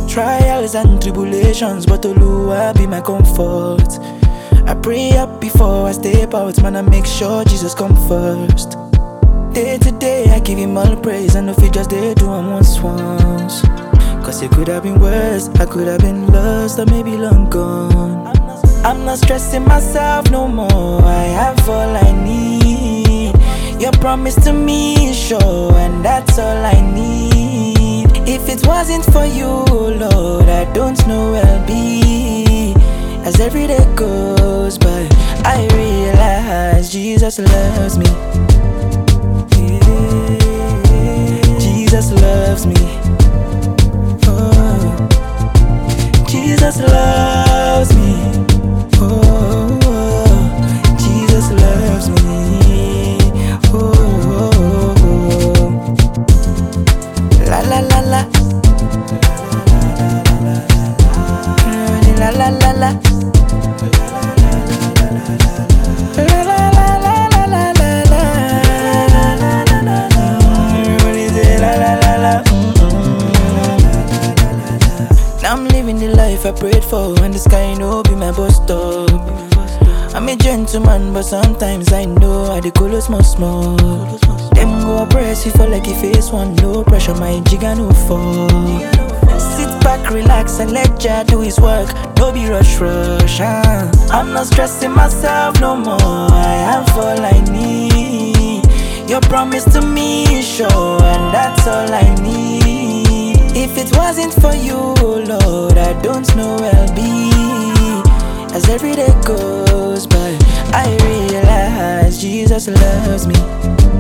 Trials and tribulations, but Oluwa be my comfort. I pray up before I step out, man, I make sure Jesus come first. Day to day, I give him all praise, and if he just did do him once. Cause it could have been worse, I could have been lost, or maybe long gone. I'm not stressing myself no more, I have all I need. Your promise to me is sure, and that's all I need. If it wasn't for you, Lord, I don't know where I'll be. As every day goes by, I realize Jesus loves me. Jesus loves me. Oh, Jesus loves me. Oh, Jesus loves me. Oh, la la la la. La la la la. I'm living the life I prayed for, and the sky no be my bus stop. I'm a gentleman, but sometimes I know I dey go small. Them go oppress you for like you face one, no pressure, my jigga no fall. Sit back, relax, and let Jah do his work. No be rush. I'm not stressing myself no more, I have all I need. Your promise to me is sure, and that's all I need. If it wasn't for you, Lord, I don't know where I'll be. As every day goes by, I realize Jesus loves me.